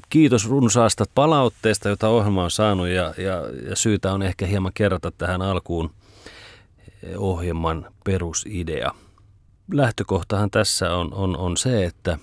Kiitos runsaasta palautteesta, jota ohjelma on saanut ja syytä on ehkä hieman kerrata tähän alkuun ohjelman perusidea. Lähtökohtahan tässä on se, että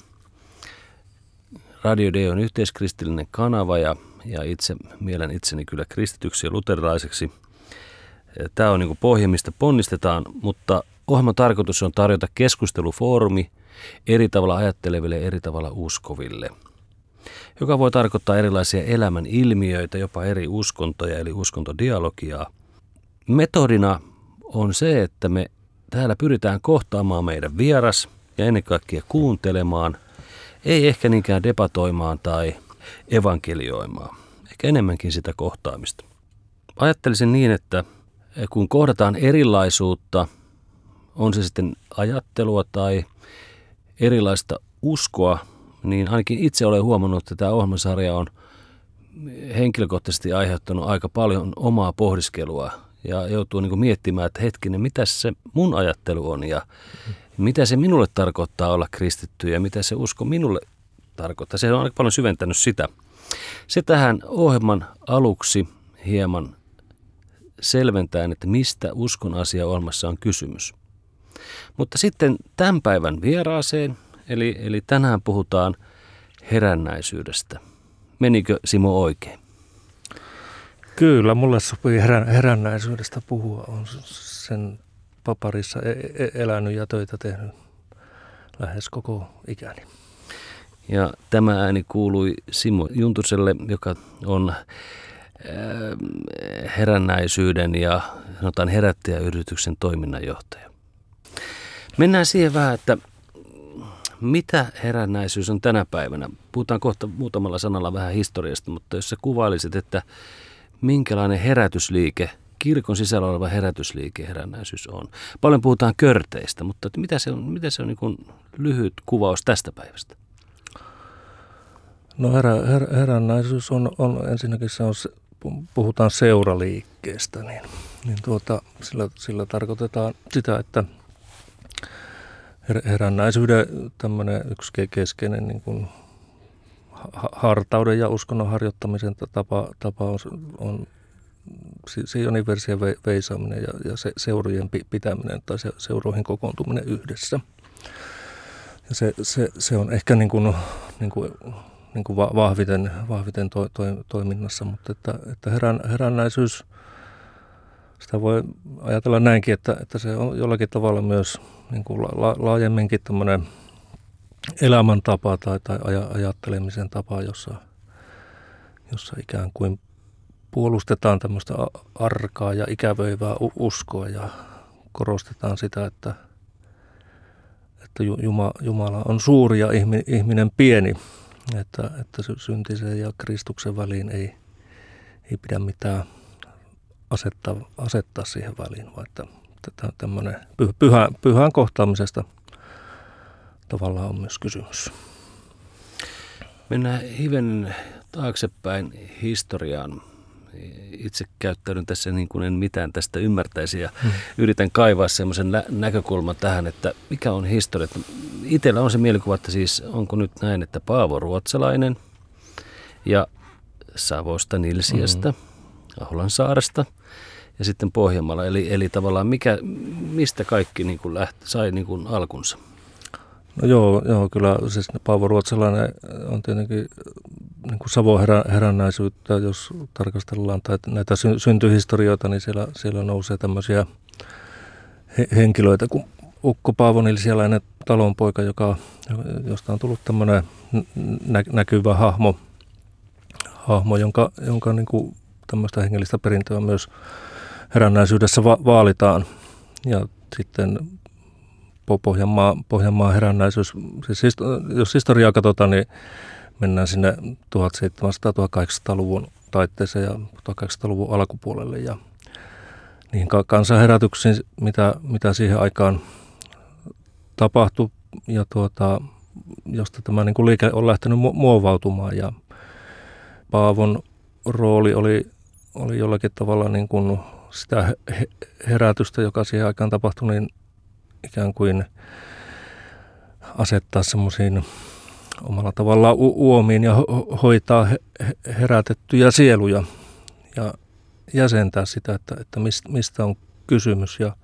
Radio D on yhteiskristillinen kanava ja itse mielen itseni kyllä kristityksi ja luterilaiseksi. Tämä on niin kuin pohja, mistä ponnistetaan, mutta ohjelman tarkoitus on tarjota keskustelufoorumi eri tavalla ajatteleville ja eri tavalla uskoville, joka voi tarkoittaa erilaisia elämän ilmiöitä, jopa eri uskontoja eli uskontodialogiaa. Metodina on se, että me täällä pyritään kohtaamaan meidän vieras ja ennen kaikkea kuuntelemaan, ei ehkä niinkään debatoimaan tai evankelioimaan, ehkä enemmänkin sitä kohtaamista. Ajattelisin niin, että kun kohdataan erilaisuutta, on se sitten ajattelua tai erilaista uskoa, niin ainakin itse olen huomannut, että tämä ohjelmasarja on henkilökohtaisesti aiheuttanut aika paljon omaa pohdiskelua ja joutuu niin kuin miettimään, että hetkinen, mitä se mun ajattelu on ja mitä se minulle tarkoittaa olla kristitty ja mitä se usko minulle tarkoittaa. Se on aika paljon syventänyt sitä. Se tähän ohjelman aluksi hieman selventää, että mistä uskon asia ohjelmassa on kysymys. Mutta sitten tämän päivän vieraaseen, eli tänään puhutaan herännäisyydestä. Menikö Simo oikein? Kyllä, mulle sopii herännäisyydestä puhua. Olen sen parissa elänyt ja töitä tehnyt lähes koko ikäni. Ja tämä ääni kuului Simo Juntuselle, joka on herännäisyyden ja sanotaan herättäjäyrityksen toiminnanjohtaja. Mennään siihen vähän, että mitä herännäisyys on tänä päivänä. Puhutaan kohta muutamalla sanalla vähän historiasta, mutta jos sä kuvailisit, että minkälainen herätysliike, kirkon sisällä oleva herätysliike herännäisyys on. Paljon puhutaan körteistä, mutta että mitä se on niin kuin lyhyt kuvaus tästä päivästä? No herännäisyys on ensinnäkin puhutaan seuraliikkeestä, niin sillä tarkoitetaan sitä, että herännäisyyden tämmöinen yksi keskeinen niin kuin hartauden ja uskonnon harjoittamisen tapa on Sionin versien veisaaminen ja seurojen pitäminen tai seuroihin kokoontuminen yhdessä. Ja se on ehkä niin kuin vahviten toiminnassa, mutta että herännäisyys, sitä voi ajatella näinkin, että se on jollakin tavalla myös niin kuin laajemminkin tämmöinen elämäntapa tai ajattelemisen tapa, jossa ikään kuin puolustetaan tämmöistä arkaa ja ikävöivää uskoa ja korostetaan sitä, että Jumala on suuri ja ihminen pieni, että syntisen ja Kristuksen väliin ei pidä mitään asettaa siihen väliin, vaan että tämmöinen pyhän kohtaamisesta tavallaan on myös kysymys. Mennään hivenen taaksepäin historiaan. Itse käyttäydyn tässä niin kuin en mitään tästä ymmärtäisi ja yritän kaivaa semmoisen näkökulman tähän, että mikä on historia. Itsellä on se mielikuva, että siis onko nyt näin, että Paavo Ruotsalainen ja Savosta, Nilsiästä, Aholansaaresta ja sitten Pohjanmaalla. Eli tavallaan mistä kaikki niin kuin sai niin kuin alkunsa? No joo, kyllä siis Paavo Ruotsalainen on tietenkin niin kuin Savon herännäisyyttä, jos tarkastellaan tai näitä syntyhistorioita, niin siellä nousee tämmöisiä henkilöitä kuin Ukko Paavo Nilsiäläinen talonpoika, josta on tullut tämmöinen näkyvä hahmo jonka niin kuin tämmöistä hengellistä perintöä myös herännäisyydessä vaalitaan. Ja sitten Pohjanmaan herännäisyys, siis jos historiaa katsotaan, niin mennään sinne 1700-1800-luvun taitteeseen ja 1800-luvun alkupuolelle ja niihin kansanherätyksiin, mitä siihen aikaan tapahtui ja josta tämä niin kuin liike on lähtenyt muovautumaan ja Paavon rooli oli jollakin tavalla niin kuin sitä herätystä, joka siihen aikaan tapahtui, niin ikään kuin asettaa semmoisiin omalla tavallaan uomiin ja hoitaa herätettyjä sieluja ja jäsentää sitä, että mistä on kysymys. Ja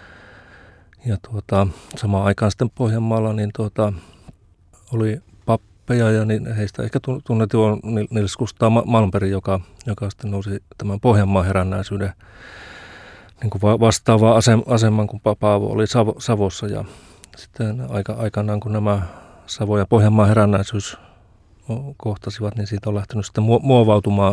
samaan aikaan sitten Pohjanmaalla niin oli pappeja ja niin heistä ehkä tunnettu on Nils Gustav Malmberg, joka sitten nousi tämän Pohjanmaan herännäisyyden niin kuin vastaavaa aseman, kun Paavo oli Savossa. Ja sitten aikanaan, kun nämä Savo- ja Pohjanmaan herännäisyys kohtasivat, niin siitä on lähtenyt sitten muovautumaan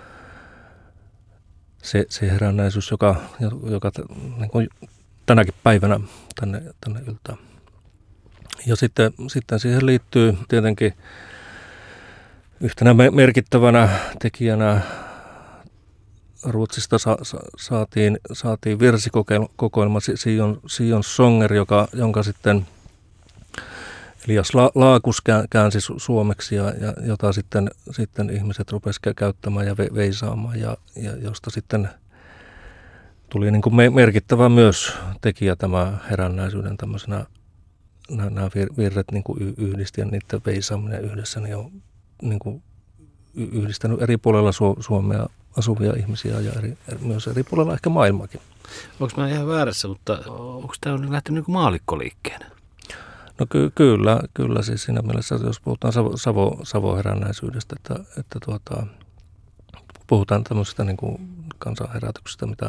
se herännäisyys, joka niin kuin tänäkin päivänä tänne yltää. Ja sitten siihen liittyy tietenkin yhtenä merkittävänä tekijänä Ruotsista saatiin virsikokoelma Sion Songer, jonka sitten Elias Laakus käänsi suomeksi ja jota sitten ihmiset rupesivat käyttämään ja veisaamaan ja josta sitten tuli niin kuin merkittävä myös tekijä tämä herännäisyyden tämmöisenä, nämä virret niin kuin yhdisti ja niiden veisaaminen yhdessä niin on niin kuin yhdistänyt eri puolella Suomea asuvia ihmisiä ja myös eri puolella ehkä maailmakin. Onko mä ihan väärässä, mutta onko tämä lähtenyt niin kuin maalikkoliikkeenä? No kyllä siis siinä mielessä, jos puhutaan Savo-herännäisyydestä, että puhutaan tämmöisestä niin kuin kansanherätyksestä, mitä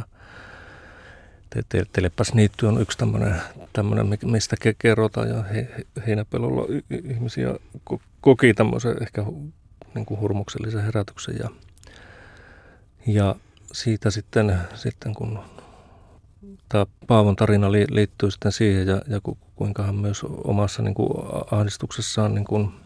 Telepäs niitty on yksi tämmöinen mistä kerrotaan ja Heinäpelolla ihmisiä koki tämmöisen ehkä niin kuin hurmuksellisen herätyksen ja siitä sitten kun tämä Paavon tarina liittyy sitten siihen ja kuinka hän myös omassa niin kuin ahdistuksessaan niin kuin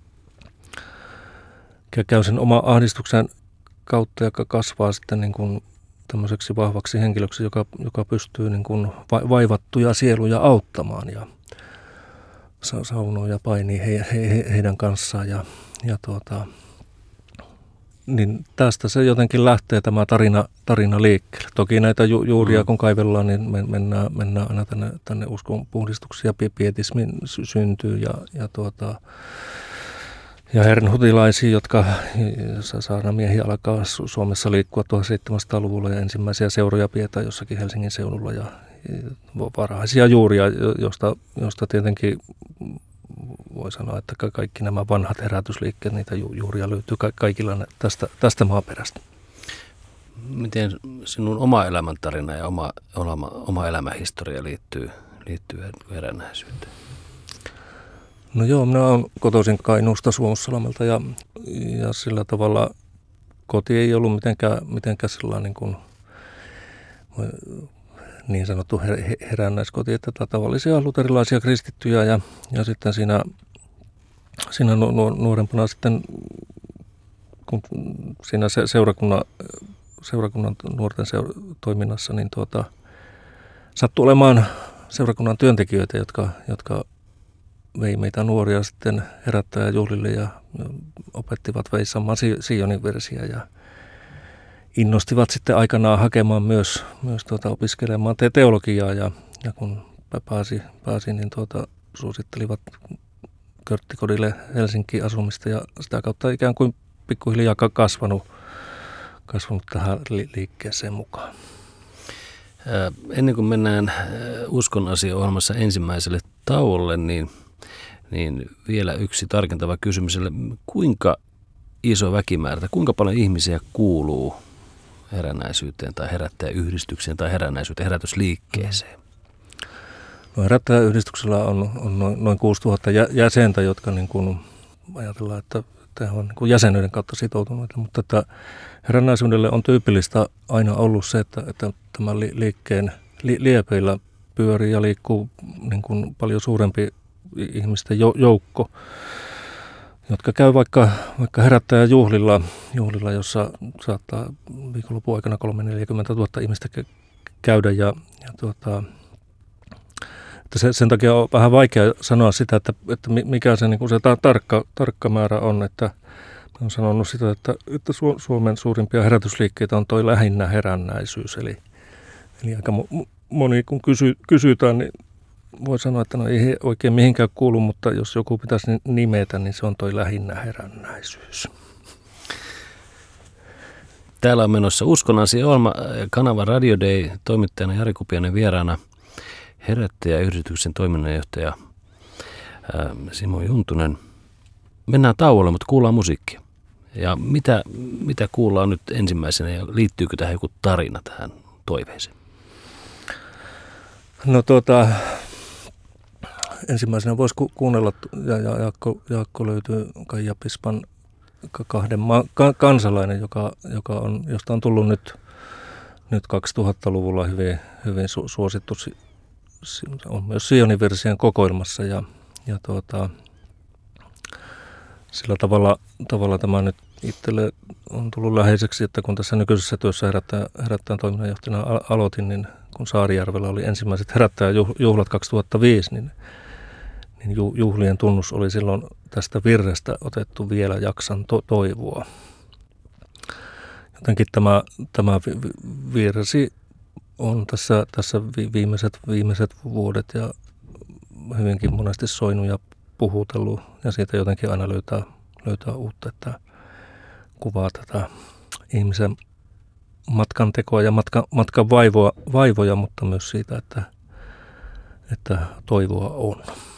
käy sen oma ahdistuksen kautta, joka kasvaa sitten niin kuin tämmöiseksi vahvaksi henkilöksi, joka pystyy niin kuin vaivattuja sieluja auttamaan ja saunoo ja painii heidän kanssaan niin tästä se jotenkin lähtee tämä tarina liikkeelle. Toki näitä juuria kun kaivellaan, niin mennään aina tänne uskonpuhdistuksiin ja pietismin syntyy ja hernhutilaisia, jotka saarnamiehiä alkaa Suomessa liikkua 1700-luvulla ja ensimmäisiä seuroja pidetään jossakin Helsingin seudulla ja varhaisia juuria, josta tietenkin voi sanoa, että kaikki nämä vanhat herätysliikkeet, niitä juuria löytyy kaikilla tästä maaperästä. Miten sinun oma elämäntarina ja oma elämähistoria liittyy herännäisyyteen? No joo, minä olen kotoisin Kainuusta Suomussalmelta ja sillä tavalla koti ei ollut mitenkään sellainen niin sanottu herännäiskoti, että tavallisia luterilaisia kristittyjä ja sitten siinä nuorempana sitten, kun siinä seurakunnan nuorten toiminnassa, niin sattui olemaan seurakunnan työntekijöitä, jotka vei meitä nuoria sitten herättäjäjuhlille ja opettivat veisaamaan Sionin versiä ja innostivat sitten aikanaan hakemaan myös opiskelemaan teologiaa ja kun pääsi niin suosittelivat Körttikodille Helsinkiin asumista ja sitä kautta ikään kuin pikkuhiljaa kasvanut tähän liikkeeseen mukaan. Ennen kuin mennään Uskon asia-ohjelmassa ensimmäiselle tauolle, niin vielä yksi tarkentava kysymys. Kuinka iso väkimäärä, kuinka paljon ihmisiä kuuluu herännäisyyteen tai herättäjäyhdistykseen tai herätysliikkeeseen? No, herättäjäyhdistyksellä on noin 6000 jäsentä, jotka niin kuin ajatellaan, että on niin kuin jäsenyyden kautta sitoutuneita, mutta että herännäisyydelle on tyypillistä aina ollut se, että tämän liikkeen liepeillä pyörii ja liikkuu niin kuin paljon suurempi ihmisten joukko, jotka käy vaikka herättäjäjuhlilla, jossa saattaa viikonlopun aikana 30-40 000 ihmistä käydä että sen takia on vähän vaikea sanoa sitä, että mikä se, niin kuin se tarkka määrä on, että olen sanonut sitä, että Suomen suurimpia herätysliikkeitä on toi lähinnä herännäisyys, eli aika moni kun kysytään, niin voi sanoa, että no ei oikein mihinkään kuulu, mutta jos joku pitäisi nimetä, niin se on toi lähinnä herännäisyys. Täällä on menossa Uskonnaisia ohjelma, kanava Radio Day, toimittajana Jari Kupiainen, vieraana Herättäjäyhdistyksen toiminnanjohtaja Simo Juntunen. Mennään tauolle, mutta kuullaan musiikkia. Ja mitä kuullaan nyt ensimmäisenä ja liittyykö tähän joku tarina tähän toiveeseen? No ensimmäisenä voisi kuunnella, ja Jaakko löytyy Kaija Pispan Kahden kansalainen, josta on tullut nyt 2000-luvulla hyvin suosittu. On myös Sioni-versien kokoelmassa ja sillä tavalla tämä nyt itselle on tullut läheiseksi, että kun tässä nykyisessä työssä herättäjän toiminnanjohtajana aloitin, niin kun Saarijärvellä oli ensimmäiset herättäjäjuhlat 2005, niin juhlien tunnus oli silloin tästä virrestä otettu vielä jaksan toivoa. Jotenkin tämä virsi on tässä viimeiset vuodet ja hyvinkin monesti soinut ja puhutellut, ja siitä jotenkin aina löytää uutta, että kuvaa tätä ihmisen matkan tekoa ja matkan vaivoja, mutta myös siitä, että toivoa on.